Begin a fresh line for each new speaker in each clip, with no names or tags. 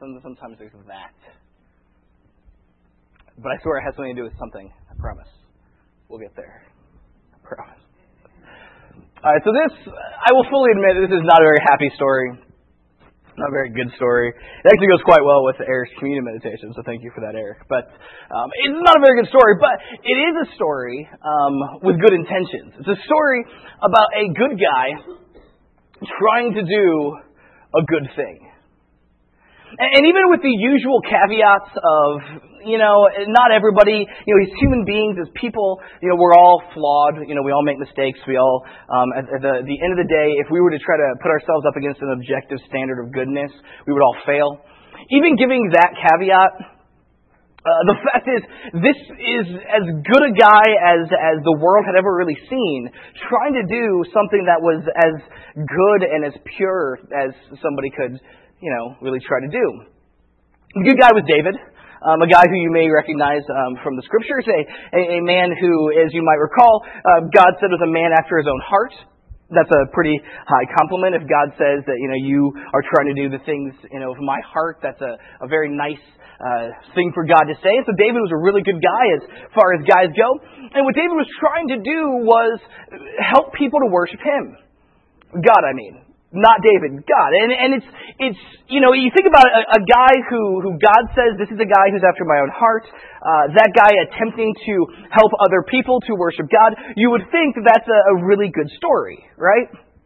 sometimes there's that. But I swear it has something to do with something. I promise. We'll get there. I promise. All right, so this, I will fully admit, this is not a very happy story. Not a very good story. It actually goes quite well with Eric's communion meditation, so thank you for that, Eric. But it's not a very good story, but it is a story with good intentions. It's a story about a good guy trying to do a good thing. And even with the usual caveats of, not everybody, as human beings, as people, we're all flawed. We all make mistakes. We all, at the end of the day, if we were to try to put ourselves up against an objective standard of goodness, we would all fail. Even giving that caveat, the fact is, this is as good a guy as the world had ever really seen, trying to do something that was as good and as pure as somebody could really try to do. The good guy was David, a guy who you may recognize from the scriptures, a man who, as you might recall, God said was a man after his own heart. That's a pretty high compliment. If God says that, you are trying to do the things, of my heart, that's a very nice thing for God to say. And so David was a really good guy as far as guys go. And what David was trying to do was help people to worship him. God, I mean. Not David, God. And it's you think about a guy who God says, this is a guy who's after my own heart, that guy attempting to help other people to worship God, you would think that's a really good story, right?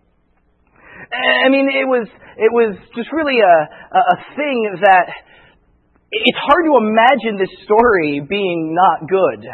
I mean, it was just really a thing that it's hard to imagine this story being not good.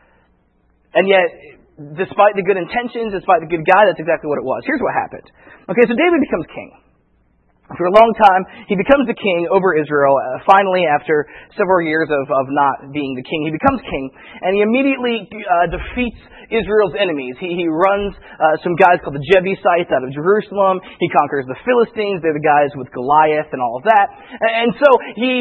And yet, despite the good intentions, despite the good guy, that's exactly what it was. Here's what happened. Okay, so David becomes king. For a long time, he becomes the king over Israel. Finally, after several years of not being the king, he becomes king, and he immediately defeats Israel's enemies. He runs some guys called the Jebusites out of Jerusalem. He conquers the Philistines. They're the guys with Goliath and all of that. And so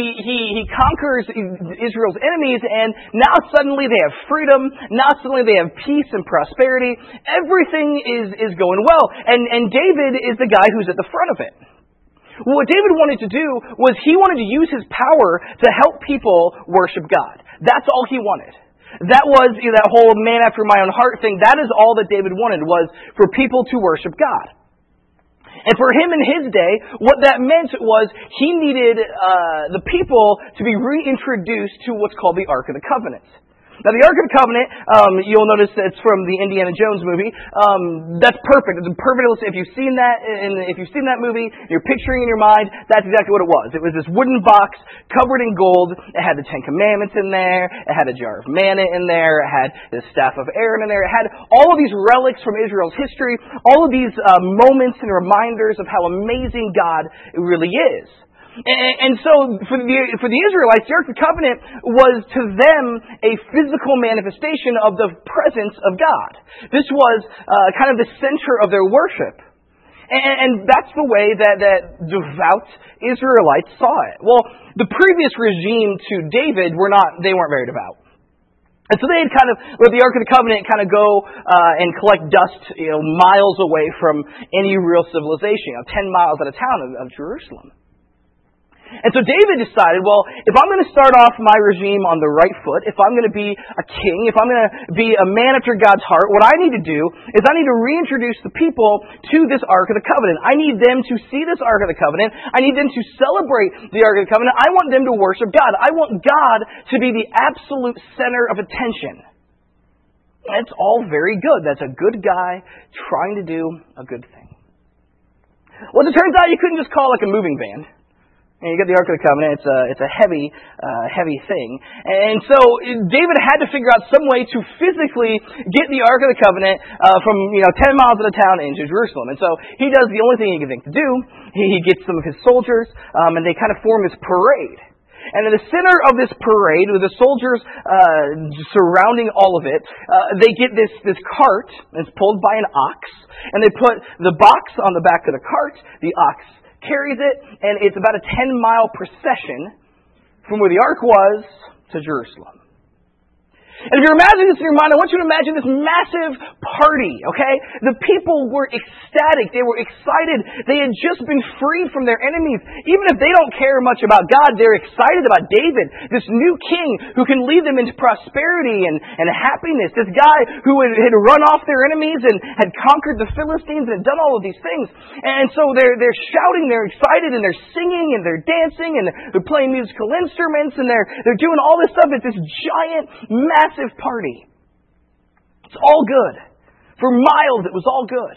he conquers Israel's enemies, and now suddenly they have freedom. Now suddenly they have peace and prosperity. Everything is going well, and David is the guy who's at the front of it. What David wanted to do was he wanted to use his power to help people worship God. That's all he wanted. That was that whole man after my own heart thing. That is all that David wanted, was for people to worship God. And for him in his day, what that meant was he needed the people to be reintroduced to what's called the Ark of the Covenant. Now, the Ark of the Covenant, you'll notice that it's from the Indiana Jones movie. That's perfect. It's a perfect illustration. If you've seen that movie, you're picturing in your mind, that's exactly what it was. It was this wooden box covered in gold. It had the Ten Commandments in there. It had a jar of manna in there. It had the staff of Aaron in there. It had all of these relics from Israel's history, all of these moments and reminders of how amazing God really is. And so, for the Israelites, the Ark of the Covenant was to them a physical manifestation of the presence of God. This was kind of the center of their worship. And that's the way that devout Israelites saw it. Well, the previous regime to David weren't very devout. And so they had kind of let the Ark of the Covenant kind of go and collect dust, miles away from any real civilization, 10 miles out of town of Jerusalem. And so David decided, well, if I'm going to start off my regime on the right foot, if I'm going to be a king, if I'm going to be a man after God's heart, what I need to do is I need to reintroduce the people to this Ark of the Covenant. I need them to see this Ark of the Covenant. I need them to celebrate the Ark of the Covenant. I want them to worship God. I want God to be the absolute center of attention. That's all very good. That's a good guy trying to do a good thing. Well, as it turns out, you couldn't just call like a moving van. And you got the Ark of the Covenant. It's a heavy thing. And so David had to figure out some way to physically get the Ark of the Covenant from 10 miles out of town into Jerusalem. And so he does the only thing he can think to do. He gets some of his soldiers, and they kind of form this parade. And in the center of this parade, with the soldiers surrounding all of it, they get this cart that's pulled by an ox, and they put the box on the back of the cart. The ox carries it, and it's about a 10-mile procession from where the ark was to Jerusalem. And if you're imagining this in your mind, I want you to imagine this massive party, okay? The people were ecstatic. They were excited. They had just been freed from their enemies. Even if they don't care much about God, they're excited about David, this new king who can lead them into prosperity and happiness. This guy who had run off their enemies and had conquered the Philistines and had done all of these things. And so they're shouting, they're excited, and they're singing, and they're dancing, and they're playing musical instruments, and they're doing all this stuff. It's this giant, massive party. It's all good. For miles, it was all good.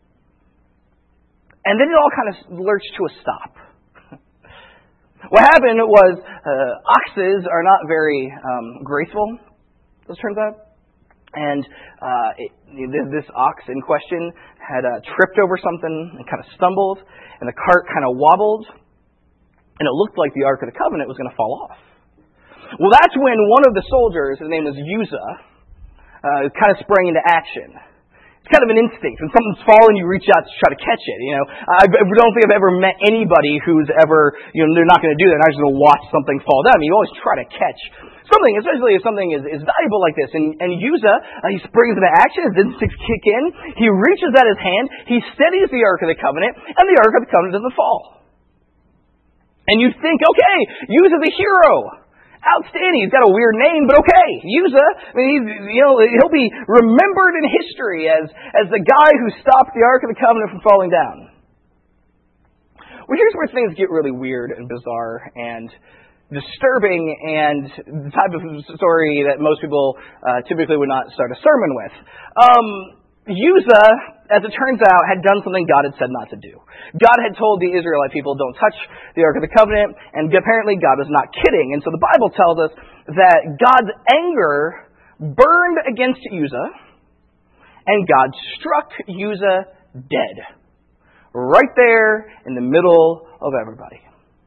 And then it all kind of lurched to a stop. What happened was oxes are not very graceful, as it turns out. And this ox in question had tripped over something and kind of stumbled, and the cart kind of wobbled, and it looked like the Ark of the Covenant was going to fall off. Well, that's when one of the soldiers, his name was Uzzah, kind of sprang into action. It's kind of an instinct. When something's falling, you reach out to try to catch it. You know, I don't think I've ever met anybody who's ever, they're not going to do that. They're not just going to watch something fall down. You always try to catch something, especially if something is valuable like this. And Uzzah, he springs into action. His instincts kick in. He reaches out his hand. He steadies the Ark of the Covenant, and the Ark of the Covenant doesn't fall. And you think, okay, Uzzah the hero. Outstanding. He's got a weird name, but okay. Uzzah, he'll be remembered in history as the guy who stopped the Ark of the Covenant from falling down. Well, here's where things get really weird and bizarre and disturbing, and the type of story that most people typically would not start a sermon with. Uzzah, as it turns out, had done something God had said not to do. God had told the Israelite people, don't touch the Ark of the Covenant, and apparently God was not kidding. And so the Bible tells us that God's anger burned against Uzzah, and God struck Uzzah dead. Right there in the middle of everybody.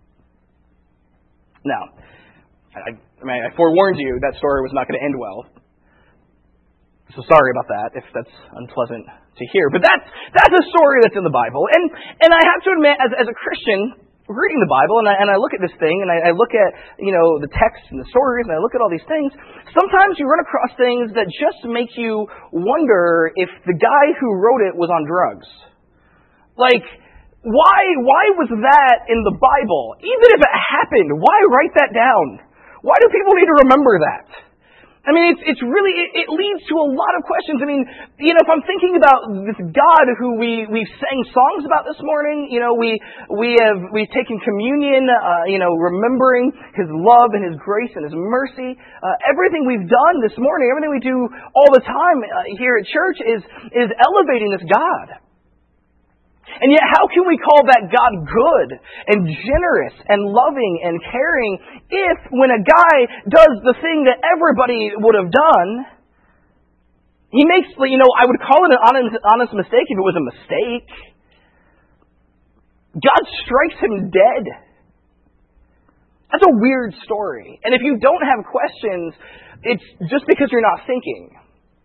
Now, I forewarned you that story was not going to end well. So sorry about that, if that's unpleasant to hear. But that's a story that's in the Bible. And I have to admit, as a Christian, reading the Bible, and I look at this thing, and I look at, the text and the stories, and I look at all these things, sometimes you run across things that just make you wonder if the guy who wrote it was on drugs. Like, why was that in the Bible? Even if it happened, why write that down? Why do people need to remember that? I mean, it leads to a lot of questions. I mean, if I'm thinking about this God who we sang songs about this morning, we've taken communion, remembering His love and His grace and His mercy. Everything we've done this morning, everything we do all the time here at church is elevating this God. And yet, how can we call that God good and generous and loving and caring if when a guy does the thing that everybody would have done, he makes, I would call it an honest mistake if it was a mistake. God strikes him dead. That's a weird story. And if you don't have questions, it's just because you're not thinking.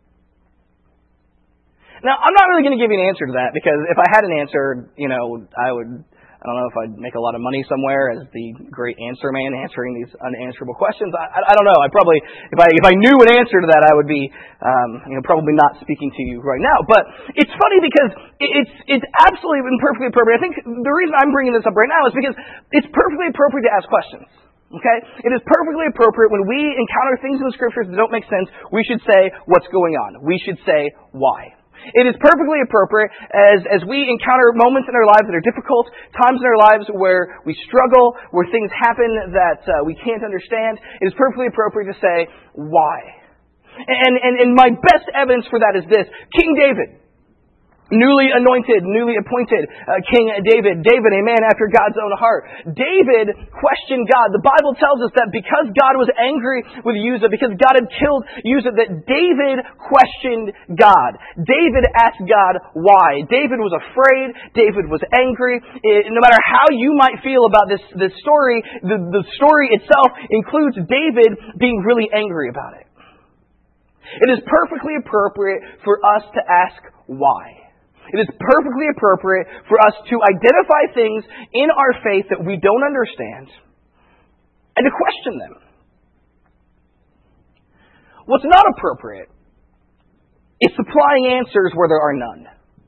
Now, I'm not really going to give you an answer to that, because if I had an answer, I don't know if I'd make a lot of money somewhere as the great answer man answering these unanswerable questions. I don't know. I probably, if I knew an answer to that, I would be, probably not speaking to you right now. But it's funny because it's absolutely and perfectly appropriate. I think the reason I'm bringing this up right now is because it's perfectly appropriate to ask questions. Okay? It is perfectly appropriate when we encounter things in the Scriptures that don't make sense, we should say, what's going on? We should say, why? It is perfectly appropriate as we encounter moments in our lives that are difficult, times in our lives where we struggle, where things happen that we can't understand. It is perfectly appropriate to say, why? And my best evidence for that is this. King David. Newly anointed, newly appointed King David. David, a man after God's own heart. David questioned God. The Bible tells us that because God was angry with Uzzah, because God had killed Uzzah, that David questioned God. David asked God why. David was afraid. David was angry. No matter how you might feel about this story, the story itself includes David being really angry about it. It is perfectly appropriate for us to ask why. It is perfectly appropriate for us to identify things in our faith that we don't understand and to question them. What's not appropriate is supplying answers where there are none.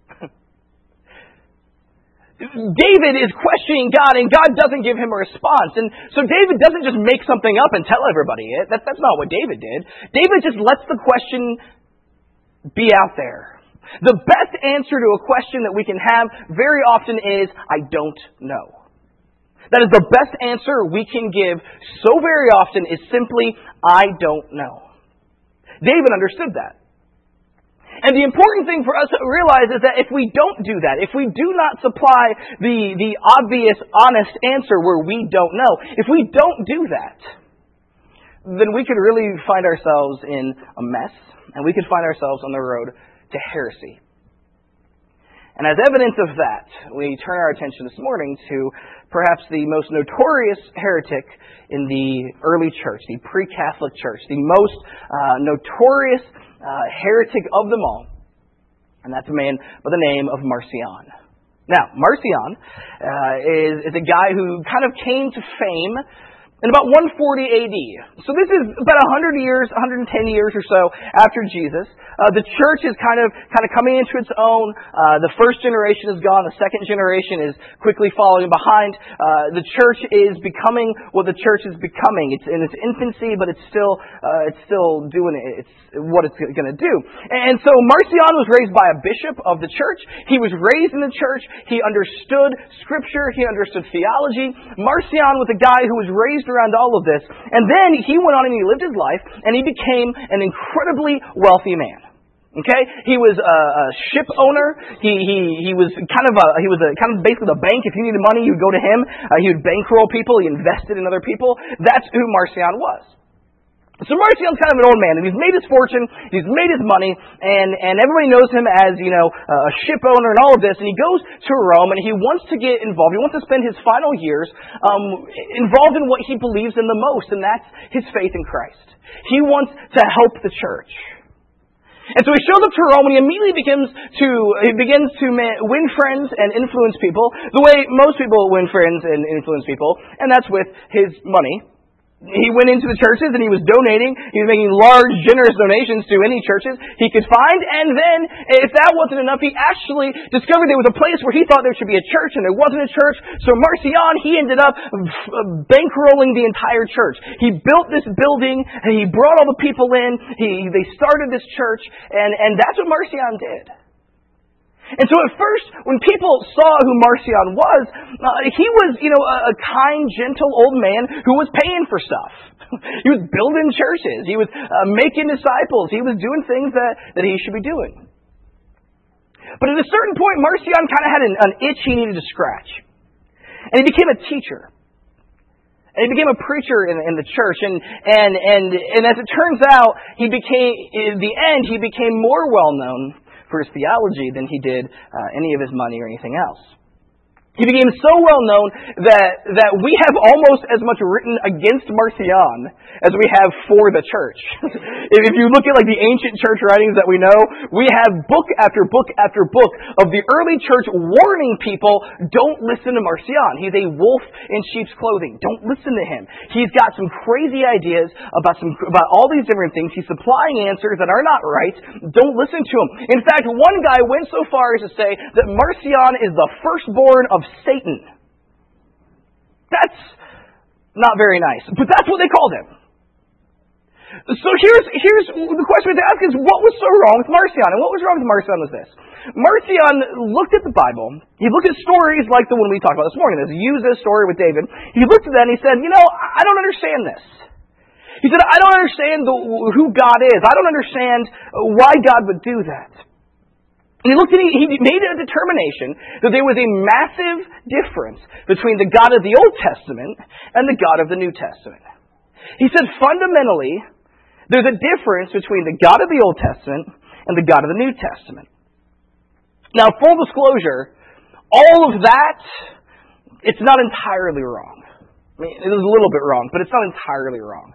David is questioning God, and God doesn't give him a response. And so David doesn't just make something up and tell everybody it. That's not what David did. David just lets the question be out there. The best answer to a question that we can have very often is, I don't know. That is the best answer we can give so very often is simply, I don't know. David understood that. And the important thing for us to realize is that if we don't do that, if we do not supply the obvious, honest answer where we don't know, if we don't do that, then we could really find ourselves in a mess, and we could find ourselves on the road to heresy. And as evidence of that, we turn our attention this morning to perhaps the most notorious heretic in the early church, the pre-Catholic church, the most notorious heretic of them all, and that's a man by the name of Marcion. Now, Marcion is a guy who kind of came to fame in about 140 AD. So this is about 100 years, 110 years or so after Jesus. The church is kind of coming into its own. The first generation is gone. The second generation is quickly following behind. The church is becoming what the church is becoming. It's in its infancy, but it's still doing what it's going to do. And so Marcion was raised by a bishop of the church. He was raised in the church. He understood Scripture. He understood theology. Marcion was a guy who was raised around all of this. And then he went on and he lived his life, and he became an incredibly wealthy man. Okay, he was a ship owner. He was kind of basically the bank. If you needed money, you would go to him. He would bankroll people. He invested in other people. That's who Marcion was. So Marcion's kind of an old man, and he's made his fortune, he's made his money, and everybody knows him as, a ship owner and all of this, and he goes to Rome, and he wants to get involved. He wants to spend his final years involved in what he believes in the most, and that's his faith in Christ. He wants to help the church. And so he shows up to Rome, and he immediately begins to win friends and influence people the way most people win friends and influence people, and that's with his money. He went into the churches and he was donating. He was making large, generous donations to any churches he could find. And then, if that wasn't enough, he actually discovered there was a place where he thought there should be a church, and there wasn't a church. So Marcion, he ended up bankrolling the entire church. He built this building, and he brought all the people in. They started this church, and that's what Marcion did. And so at first, when people saw who Marcion was, he was, a kind, gentle old man who was paying for stuff. He was building churches. He was making disciples. He was doing things that he should be doing. But at a certain point, Marcion kind of had an itch he needed to scratch. And he became a teacher. And he became a preacher in the church. And as it turns out, in the end, he became more well-known for his theology than he did any of his money or anything else. He became so well known that we have almost as much written against Marcion as we have for the church. If you look at the ancient church writings that we know, we have book after book after book of the early church warning people, don't listen to Marcion. He's a wolf in sheep's clothing. Don't listen to him. He's got some crazy ideas about all these different things. He's supplying answers that are not right. Don't listen to him. In fact, one guy went so far as to say that Marcion is the firstborn of Satan. That's not very nice, but that's what they called him. So here's the question we have to ask is, what was so wrong with Marcion? And what was wrong with Marcion was this. Marcion looked at the Bible. He looked at stories like the one we talked about this morning. Let's use this story with David. He looked at that and he said, I don't understand this. He said, I don't understand who God is. I don't understand why God would do that. And he made a determination that there was a massive difference between the God of the Old Testament and the God of the New Testament. He said, fundamentally, there's a difference between the God of the Old Testament and the God of the New Testament. Now, full disclosure, all of that, it's not entirely wrong. I mean, it is a little bit wrong, but it's not entirely wrong.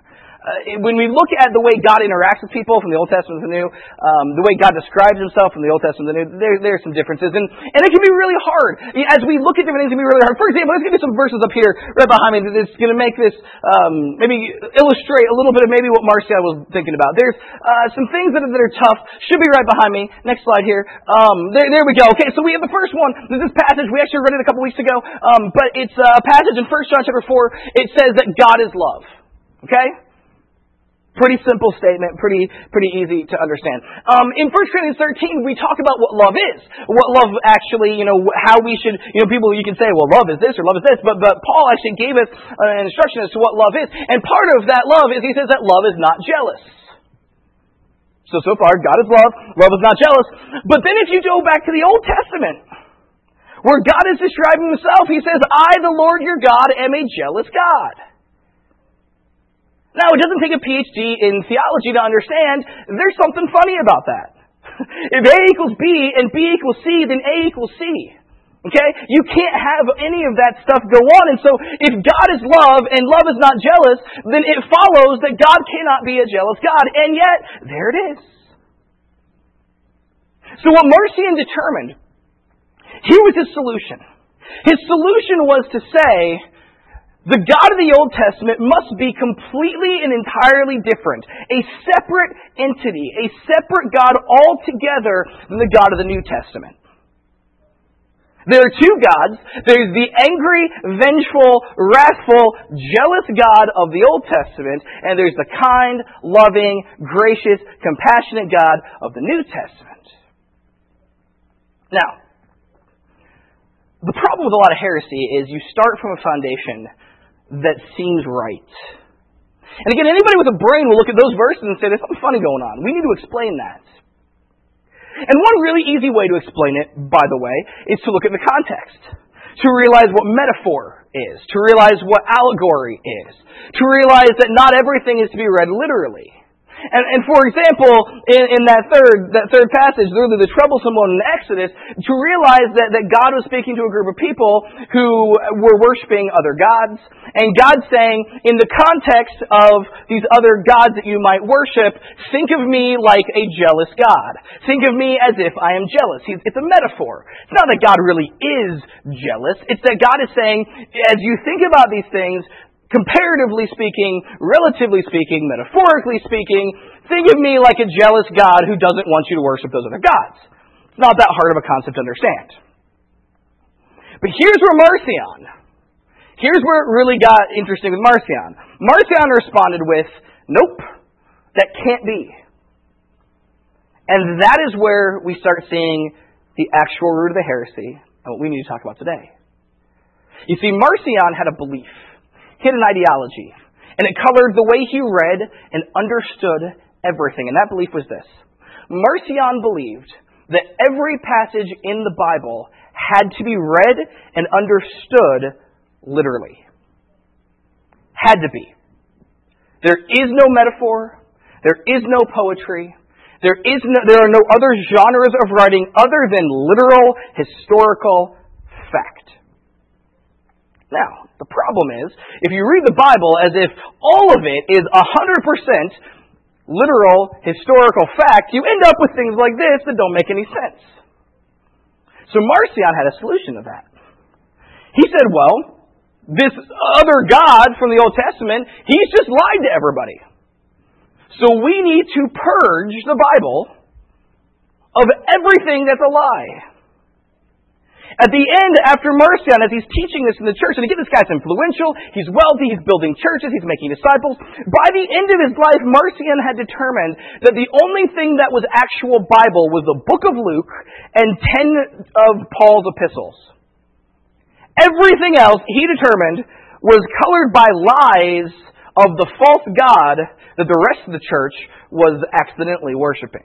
when we look at the way God interacts with people from the Old Testament to the New, the way God describes himself from the Old Testament to the New, there are some differences. And it can be really hard. As we look at different things, it can be really hard. For example, let's give you some verses up here right behind me that's going to make this, maybe illustrate a little bit of maybe what Marcion was thinking about. There's some things that are tough. Should be right behind me. Next slide here. There we go. Okay, so we have the first one. This passage, we actually read it a couple weeks ago, but it's a passage in 1 John chapter 4. It says that God is love. Okay? Pretty simple statement, pretty easy to understand. In 1 Corinthians 13, we talk about what love is. What love actually, how we should, people, you can say, well, love is this or love is this, but Paul actually gave us an instruction as to what love is. And part of that love is he says that love is not jealous. So far, God is love is not jealous. But then if you go back to the Old Testament, where God is describing himself, he says, I, the Lord your God, am a jealous God. Now, it doesn't take a PhD in theology to understand there's something funny about that. If A equals B and B equals C, then A equals C. Okay? You can't have any of that stuff go on. And so, if God is love and love is not jealous, then it follows that God cannot be a jealous God. And yet, there it is. So what Marcion determined, here was his solution. His solution was to say, the God of the Old Testament must be completely and entirely different. A separate entity, a separate God altogether than the God of the New Testament. There are two gods. There's the angry, vengeful, wrathful, jealous God of the Old Testament, and there's the kind, loving, gracious, compassionate God of the New Testament. Now, the problem with a lot of heresy is you start from a foundation that seems right. And again, anybody with a brain will look at those verses and say, there's something funny going on. We need to explain that. And one really easy way to explain it, by the way, is to look at the context. To realize what metaphor is. To realize what allegory is. To realize that not everything is to be read literally. And for example, in that third passage, literally the troublesome one in Exodus, to realize that God was speaking to a group of people who were worshiping other gods, and God saying, in the context of these other gods that you might worship, think of me like a jealous God. Think of me as if I am jealous. It's a metaphor. It's not that God really is jealous. It's that God is saying, as you think about these things, comparatively speaking, relatively speaking, metaphorically speaking, think of me like a jealous God who doesn't want you to worship those other gods. It's not that hard of a concept to understand. But here's where it really got interesting with Marcion. Marcion responded with, nope, that can't be. And that is where we start seeing the actual root of the heresy and what we need to talk about today. You see, Marcion had a belief. He had an ideology, and it colored the way he read and understood everything. And that belief was this. Marcion believed that every passage in the Bible had to be read and understood literally. Had to be. There is no metaphor. There is no poetry. There are no other genres of writing other than literal, historical fact. Now, the problem is, if you read the Bible as if all of it is 100% literal, historical fact, you end up with things like this that don't make any sense. So Marcion had a solution to that. He said, well, this other God from the Old Testament, he's just lied to everybody. So we need to purge the Bible of everything that's a lie. At the end, after Marcion, as he's teaching this in the church, and again, this guy's influential, he's wealthy, he's building churches, he's making disciples. By the end of his life, Marcion had determined that the only thing that was actual Bible was the book of Luke and 10 of Paul's epistles. Everything else, he determined, was colored by lies of the false God that the rest of the church was accidentally worshiping.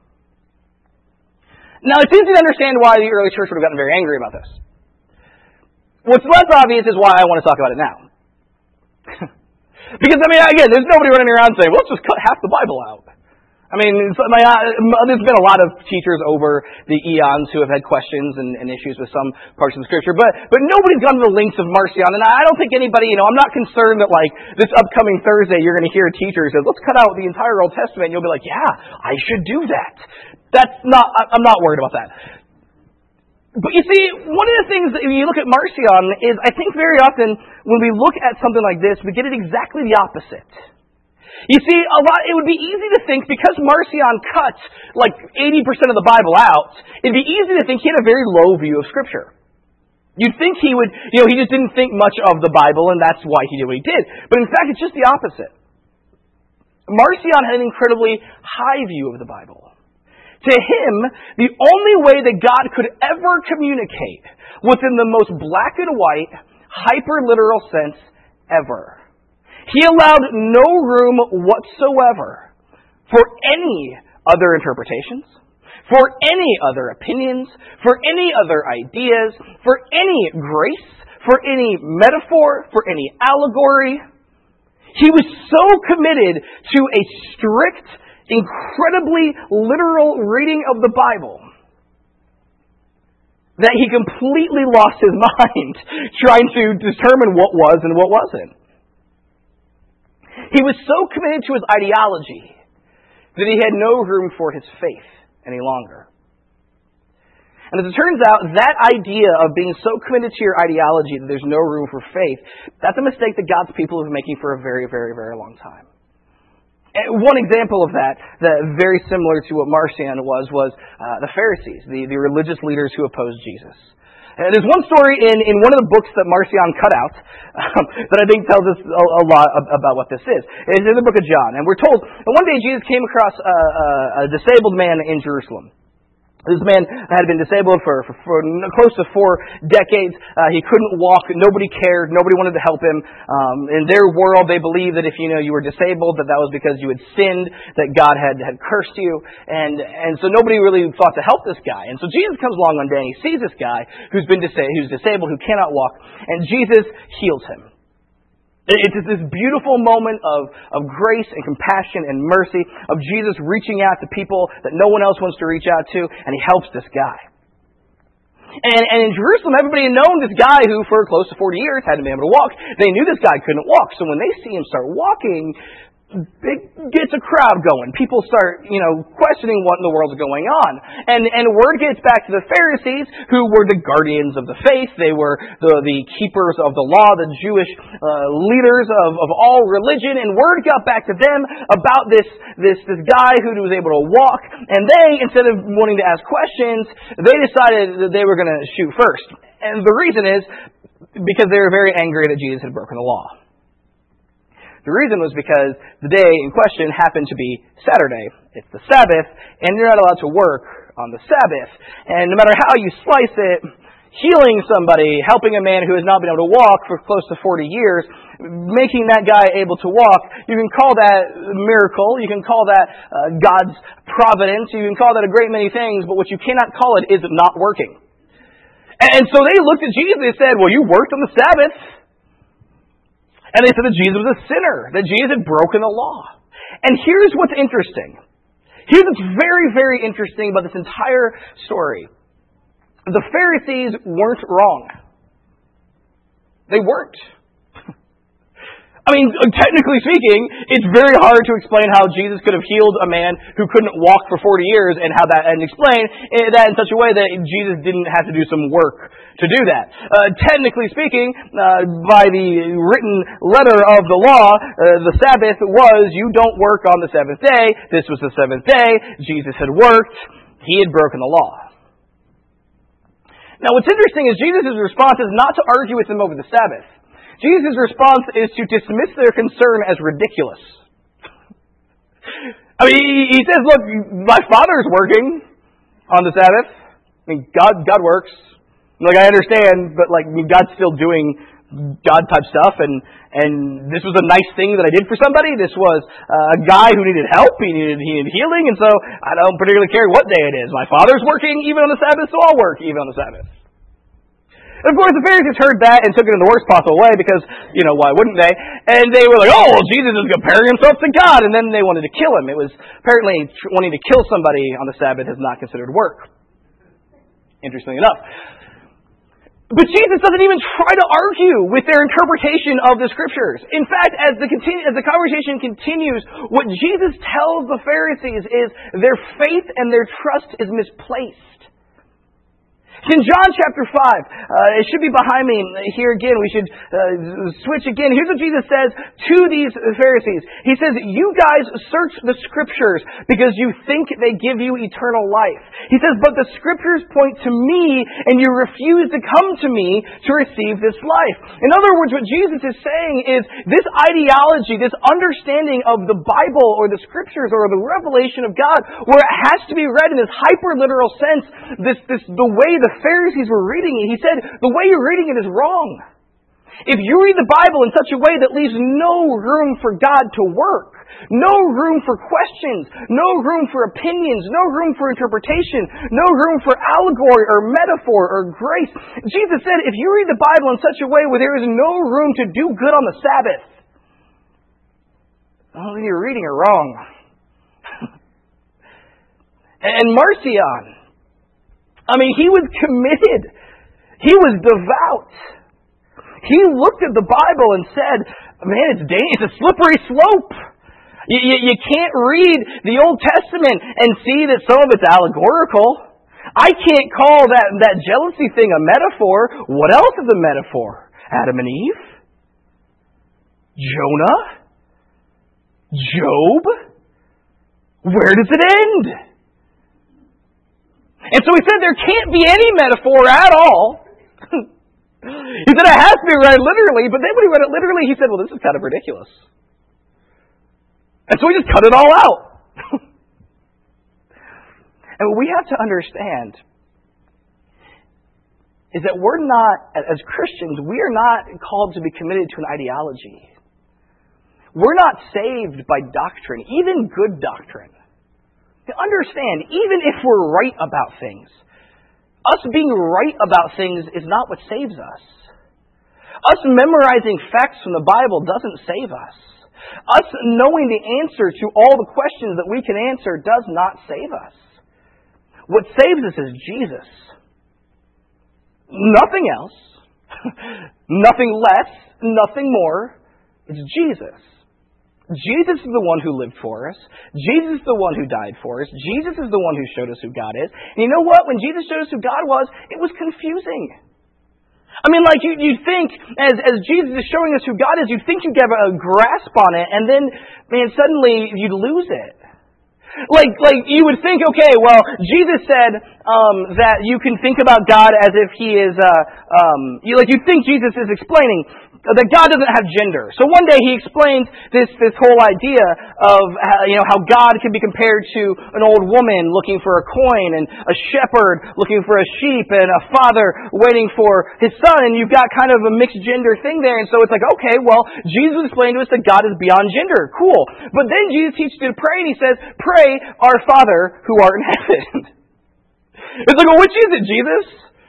Now, it's easy to understand why the early church would have gotten very angry about this. What's less obvious is why I want to talk about it now. Because, again, there's nobody running around saying, well, let's just cut half the Bible out. I mean, there's been a lot of teachers over the eons who have had questions and issues with some parts of the Scripture, but nobody's gone to the lengths of Marcion, and I don't think anybody, I'm not concerned that, like, this upcoming Thursday you're going to hear a teacher who says, let's cut out the entire Old Testament, and you'll be like, yeah, I should do that. I'm not worried about that. But you see, one of the things that when you look at Marcion is, I think very often when we look at something like this, we get it exactly the opposite. You see, it would be easy to think, because Marcion cut like 80% of the Bible out, it'd be easy to think he had a very low view of Scripture. You'd think he would, he just didn't think much of the Bible, and that's why he did what he did. But in fact, it's just the opposite. Marcion had an incredibly high view of the Bible. To him, the only way that God could ever communicate was in the most black and white, hyper-literal sense ever. He allowed no room whatsoever for any other interpretations, for any other opinions, for any other ideas, for any grace, for any metaphor, for any allegory. He was so committed to a strict, incredibly literal reading of the Bible that he completely lost his mind trying to determine what was and what wasn't. He was so committed to his ideology that he had no room for his faith any longer. And as it turns out, that idea of being so committed to your ideology that there's no room for faith, that's a mistake that God's people have been making for a very, very, very long time. And one example of that very similar to what Marcion was the Pharisees, the religious leaders who opposed Jesus. And there's one story in one of the books that Marcion cut out that I think tells us a lot about what this is. It's in the book of John. And we're told that one day Jesus came across a disabled man in Jerusalem. This man had been disabled for close to 4 decades. He couldn't walk. Nobody cared. Nobody wanted to help him. In their world, they believed that if you were disabled, that was because you had sinned, that God had cursed you. And so nobody really thought to help this guy. And so Jesus comes along one day and he sees this guy who's disabled, who cannot walk. And Jesus heals him. It's this beautiful moment of grace and compassion and mercy, of Jesus reaching out to people that no one else wants to reach out to, and he helps this guy. And in Jerusalem, everybody had known this guy who for close to 40 years hadn't been able to walk. They knew this guy couldn't walk, so when they see him start walking, it gets a crowd going. People start, questioning what in the world is going on. And word gets back to the Pharisees, who were the guardians of the faith. They were the keepers of the law, the Jewish leaders of all religion. And word got back to them about this guy who was able to walk. And they, instead of wanting to ask questions, they decided that they were going to shoot first. And the reason is because they were very angry that Jesus had broken the law. The reason was because the day in question happened to be Saturday. It's the Sabbath, and you're not allowed to work on the Sabbath. And no matter how you slice it, healing somebody, helping a man who has not been able to walk for close to 40 years, making that guy able to walk, you can call that a miracle, you can call that God's providence, you can call that a great many things, but what you cannot call it is not working. And so they looked at Jesus and they said, well, you worked on the Sabbath. And they said that Jesus was a sinner, that Jesus had broken the law. And here's what's interesting. Here's what's very, very interesting about this entire story. The Pharisees weren't wrong. They weren't. I mean, technically speaking, it's very hard to explain how Jesus could have healed a man who couldn't walk for 40 years and explain that in such a way that Jesus didn't have to do some work to do that. Technically speaking, by the written letter of the law, the Sabbath was, you don't work on the seventh day. This was the seventh day. Jesus had worked. He had broken the law. Now, what's interesting is Jesus' response is not to argue with them over the Sabbath. Jesus' response is to dismiss their concern as ridiculous. I mean, he says, look, my Father's working on the Sabbath. I mean, God works. Like, I understand, but God's still doing God-type stuff, and this was a nice thing that I did for somebody. This was a guy who needed help. He needed healing, and so I don't particularly care what day it is. My Father's working even on the Sabbath, so I'll work even on the Sabbath. And of course, the Pharisees heard that and took it in the worst possible way because, why wouldn't they? And they were like, oh, well, Jesus is comparing himself to God. And then they wanted to kill him. It was apparently wanting to kill somebody on the Sabbath is not considered work. Interestingly enough. But Jesus doesn't even try to argue with their interpretation of the Scriptures. In fact, as the conversation continues, what Jesus tells the Pharisees is their faith and their trust is misplaced. In John chapter 5, it should be behind me here again. We should switch again. Here's what Jesus says to these Pharisees. He says, you guys search the Scriptures because you think they give you eternal life. He says, but the Scriptures point to me and you refuse to come to me to receive this life. In other words, what Jesus is saying is this ideology, this understanding of the Bible or the Scriptures or the revelation of God, where it has to be read in this hyper-literal sense, the way the Pharisees were reading it, he said, the way you're reading it is wrong. If you read the Bible in such a way that leaves no room for God to work, no room for questions, no room for opinions, no room for interpretation, no room for allegory or metaphor or grace. Jesus said, if you read the Bible in such a way where there is no room to do good on the Sabbath, well, then you're reading it wrong. And Marcion, he was committed. He was devout. He looked at the Bible and said, man, it's a slippery slope. You can't read the Old Testament and see that some of it's allegorical. I can't call that jealousy thing a metaphor. What else is a metaphor? Adam and Eve? Jonah? Job? Where does it end? And so he said there can't be any metaphor at all. He said it has to be read literally, but then when he read it literally, he said, well, this is kind of ridiculous. And so he just cut it all out. And what we have to understand is that we're not, as Christians, we are not called to be committed to an ideology. We're not saved by doctrine, even good doctrine. Understand, even if we're right about things, us being right about things is not what saves us. Us memorizing facts from the Bible doesn't save us. Us knowing the answer to all the questions that we can answer does not save us. What saves us is Jesus. Nothing else. Nothing less. Nothing more. It's Jesus. Jesus is the one who lived for us. Jesus is the one who died for us. Jesus is the one who showed us who God is. And you know what? When Jesus showed us who God was, it was confusing. You think, as Jesus is showing us who God is, you'd think you'd have a grasp on it, and then, suddenly you'd lose it. Like you would think, okay, well, Jesus said that you can think about God as if He is, you'd think Jesus is explaining that God doesn't have gender. So one day he explained this whole idea of how God can be compared to an old woman looking for a coin, and a shepherd looking for a sheep, and a father waiting for his son, and you've got kind of a mixed gender thing there. And so it's like, okay, well, Jesus explained to us that God is beyond gender. Cool. But then Jesus teaches you to pray, and he says, pray, our Father who art in heaven. It's like, well, which is it, Jesus?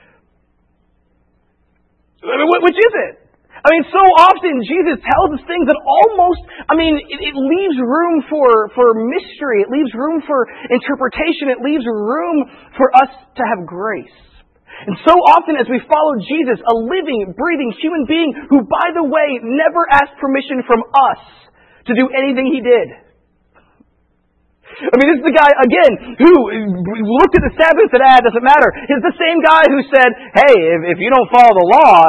Which is it? So often Jesus tells us things that almost, it leaves room for mystery. It leaves room for interpretation. It leaves room for us to have grace. And so often as we follow Jesus, a living, breathing human being who, by the way, never asked permission from us to do anything he did. This is the guy, again, who looked at the Sabbath and said, it doesn't matter. He's the same guy who said, hey, if you don't follow the law,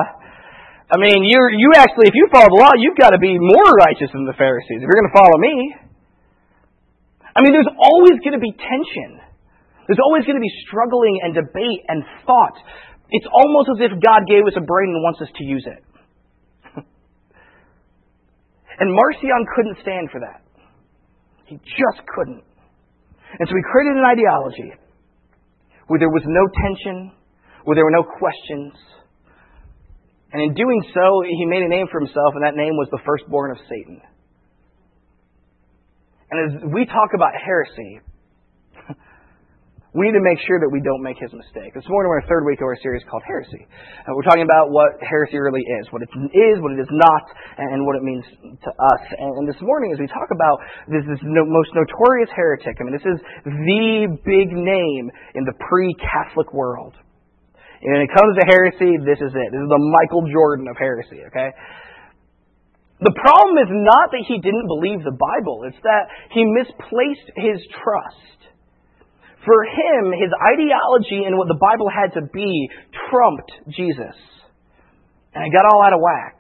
if you follow the law, you've got to be more righteous than the Pharisees if you're going to follow me. There's always going to be tension. There's always going to be struggling and debate and thought. It's almost as if God gave us a brain and wants us to use it. And Marcion couldn't stand for that. He just couldn't. And so he created an ideology where there was no tension, where there were no questions. And in doing so, he made a name for himself, and that name was the firstborn of Satan. And as we talk about heresy, We need to make sure that we don't make his mistake. This morning we're in the third week of our series called Heresy. We're talking about what heresy really is, what it is not, and what it means to us. And this morning as we talk about this most notorious heretic, this is the big name in the pre-Catholic world. And when it comes to heresy, this is it. This is the Michael Jordan of heresy, okay? The problem is not that he didn't believe the Bible. It's that he misplaced his trust. For him, his ideology and what the Bible had to be trumped Jesus. And it got all out of whack.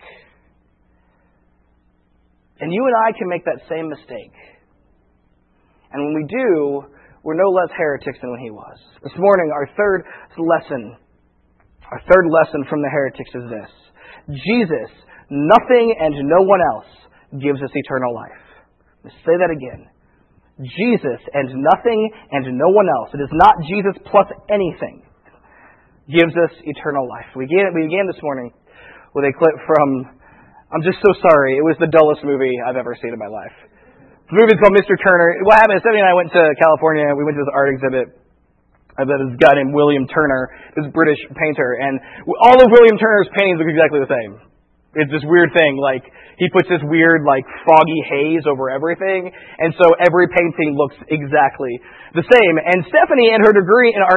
And you and I can make that same mistake. And when we do, we're no less heretics than when he was. This morning, our third lesson from the heretics is this. Jesus, nothing and no one else gives us eternal life. Let's say that again. Jesus and nothing and no one else. It is not Jesus plus anything gives us eternal life. We began this morning with a clip from, I'm just so sorry, it was the dullest movie I've ever seen in my life. The movie's called Mr. Turner. What happened is Stephanie and I went to California. We went to this art exhibit of this guy named William Turner, this British painter. And all of William Turner's paintings look exactly the same. It's this weird thing, like, he puts this weird, like, foggy haze over everything, and so every painting looks exactly the same. And Stephanie, in her degree in art,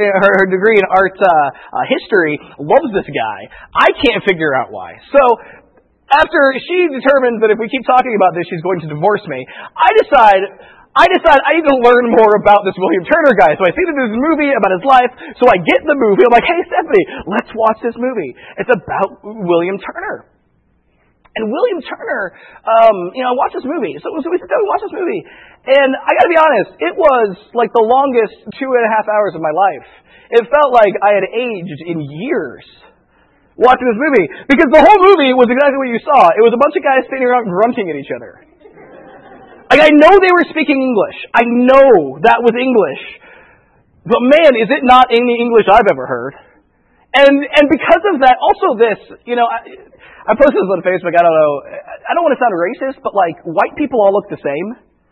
history, loves this guy. I can't figure out why. So, after she determines that if we keep talking about this, she's going to divorce me, I decide I need to learn more about this William Turner guy. So I see that there's a movie about his life. So I get the movie. I'm like, hey, Stephanie, let's watch this movie. It's about William Turner. And William Turner, watch this movie. So we sit down and watch this movie. And I got to be honest, it was like the longest 2.5 hours of my life. It felt like I had aged in years watching this movie. Because the whole movie was exactly what you saw. It was a bunch of guys standing around grunting at each other. Like, I know they were speaking English. I know that was English. But man, is it not any English I've ever heard. And because of that, also this, I posted this on Facebook, I don't want to sound racist, but like, white people all look the same.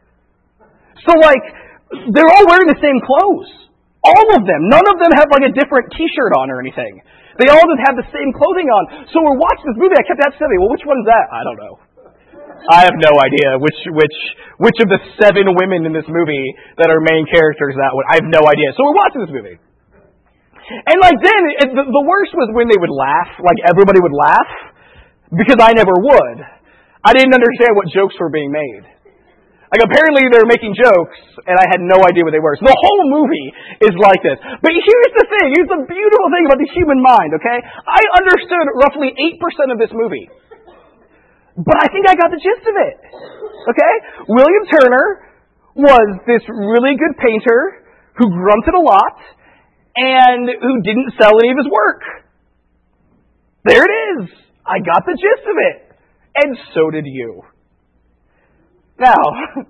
So like, they're all wearing the same clothes. All of them. None of them have like a different t-shirt on or anything. They all just have the same clothing on. So we're watching this movie, I kept asking me, well, which one's that? I don't know. I have no idea which of the 7 women in this movie that are main characters that one. I have no idea. So we're watching this movie. And like then, the worst was when they would laugh, like everybody would laugh, because I never would. I didn't understand what jokes were being made. Like apparently they were making jokes, and I had no idea what they were. So the whole movie is like this. But here's the thing, here's the beautiful thing about the human mind, okay? I understood roughly 8% of this movie. But I think I got the gist of it. Okay? William Turner was this really good painter who grunted a lot and who didn't sell any of his work. There it is. I got the gist of it. And so did you. Now,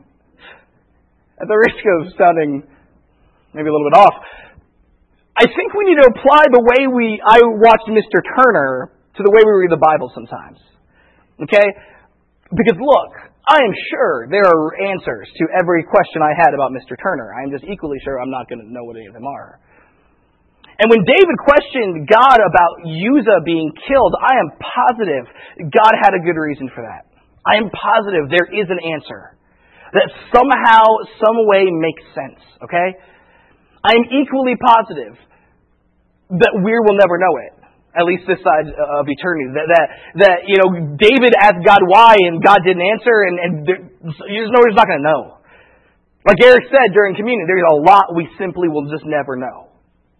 at the risk of sounding maybe a little bit off, I think we need to apply the way I watched Mr. Turner to the way we read the Bible sometimes. Okay? Because look, I am sure there are answers to every question I had about Mr. Turner. I am just equally sure I'm not going to know what any of them are. And when David questioned God about Uzzah being killed, I am positive God had a good reason for that. I am positive there is an answer that somehow, some way makes sense. Okay? I am equally positive that we will never know it. At least this side of eternity. That David asked God why and God didn't answer and there's not going to know. Like Eric said during communion, there's a lot we simply will just never know.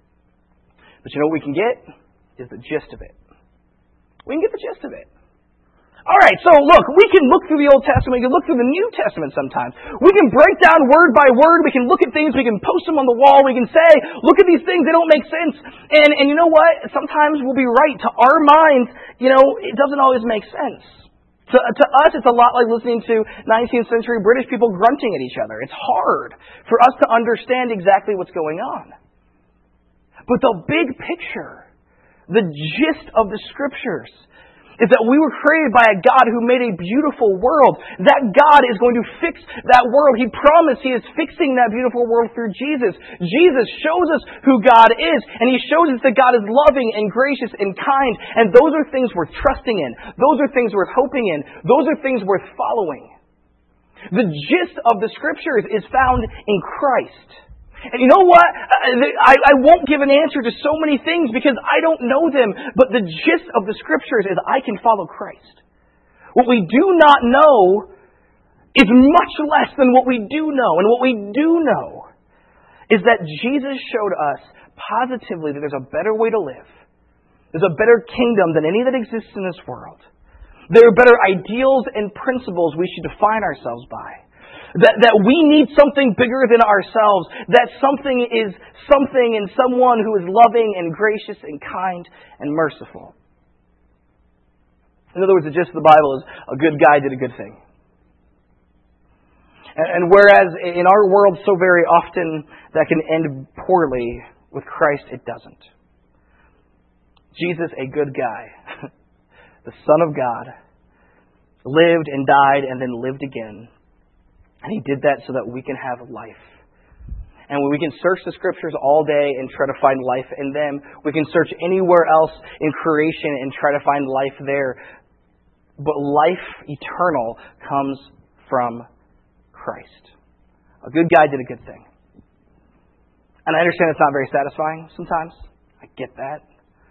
But you know what we can get? Is the gist of it. We can get the gist of it. Alright, so look, we can look through the Old Testament, we can look through the New Testament sometimes. We can break down word by word, we can look at things, we can post them on the wall, we can say, look at these things, they don't make sense. And you know what? Sometimes we'll be right. To our minds, it doesn't always make sense. To us, it's a lot like listening to 19th century British people grunting at each other. It's hard for us to understand exactly what's going on. But the big picture, the gist of the Scriptures, is that we were created by a God who made a beautiful world. That God is going to fix that world. He promised He is fixing that beautiful world through Jesus. Jesus shows us who God is, and He shows us that God is loving and gracious and kind, and those are things worth trusting in. Those are things worth hoping in. Those are things worth following. The gist of the Scriptures is found in Christ. And you know what? I won't give an answer to so many things because I don't know them. But the gist of the Scriptures is I can follow Christ. What we do not know is much less than what we do know. And what we do know is that Jesus showed us positively that there's a better way to live. There's a better kingdom than any that exists in this world. There are better ideals and principles we should define ourselves by. That we need something bigger than ourselves. That something is something and someone who is loving and gracious and kind and merciful. In other words, the gist of the Bible is a good guy did a good thing. And whereas in our world so very often that can end poorly, with Christ it doesn't. Jesus, a good guy, the Son of God, lived and died and then lived again. And He did that so that we can have life. And when we can search the Scriptures all day and try to find life in them, we can search anywhere else in creation and try to find life there. But life eternal comes from Christ. A good guy did a good thing. And I understand it's not very satisfying sometimes. I get that.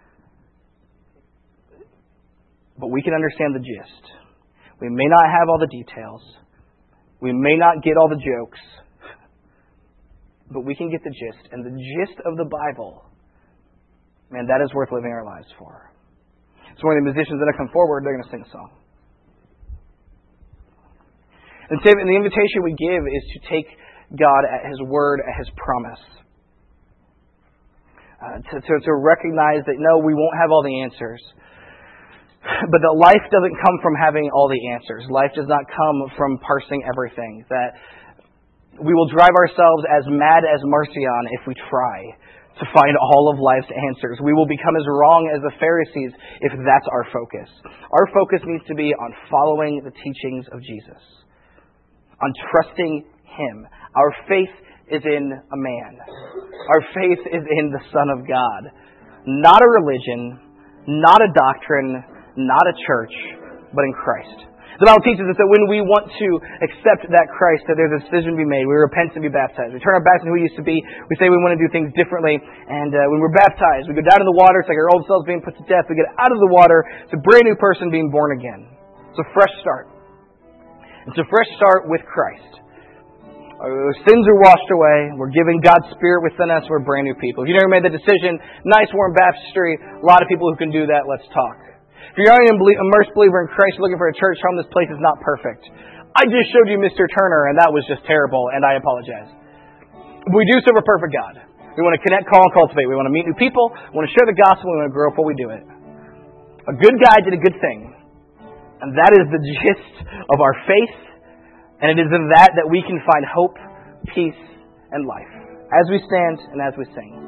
But we can understand the gist. We may not have all the details. We may not get all the jokes, but we can get the gist. And the gist of the Bible, man, that is worth living our lives for. So when the musicians that come forward, they're going to sing a song. And the invitation we give is to take God at His word, at His promise. To recognize that, no, we won't have all the answers. But that life doesn't come from having all the answers. Life does not come from parsing everything. That we will drive ourselves as mad as Marcion if we try to find all of life's answers. We will become as wrong as the Pharisees if that's our focus. Our focus needs to be on following the teachings of Jesus. On trusting Him. Our faith is in a man. Our faith is in the Son of God. Not a religion, not a doctrine, not a church, but in Christ. The Bible teaches us that when we want to accept that Christ, that there's a decision to be made. We repent and be baptized. We turn our backs on who we used to be. We say we want to do things differently. And when we're baptized, we go down in the water. It's like our old selves being put to death. We get out of the water. It's a brand new person being born again. It's a fresh start. It's a fresh start with Christ. Our sins are washed away. We're given God's Spirit within us. We're brand new people. If you never made the decision, nice warm baptistry. A lot of people who can do that. Let's talk. If you're an immersed believer in Christ looking for a church home, this place is not perfect. I just showed you Mr. Turner, and that was just terrible, and I apologize. We do serve a perfect God. We want to connect, call, and cultivate. We want to meet new people. We want to share the gospel. We want to grow up while we do it. A good guy did a good thing. And that is the gist of our faith. And it is in that we can find hope, peace, and life. As we stand and as we sing.